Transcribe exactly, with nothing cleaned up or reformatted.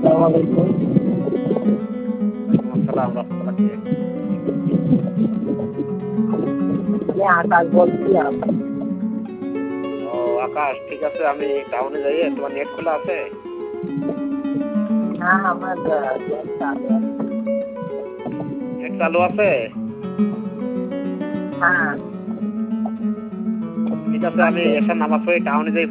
আসসালামু আসসালাম রাহমাতুল্লাহি। আমি আকাশ বলছিলাম। ও আকাশ, ঠিক আছে, আমি টাউনে যাই। তোমার নেট খোলা আছে? না, আমার নেট চালু আছে। নেট চালু আছে? হ্যাঁ। ঠিক আছে, আমি এশার নামাজ পড়ে টাউনে যাই।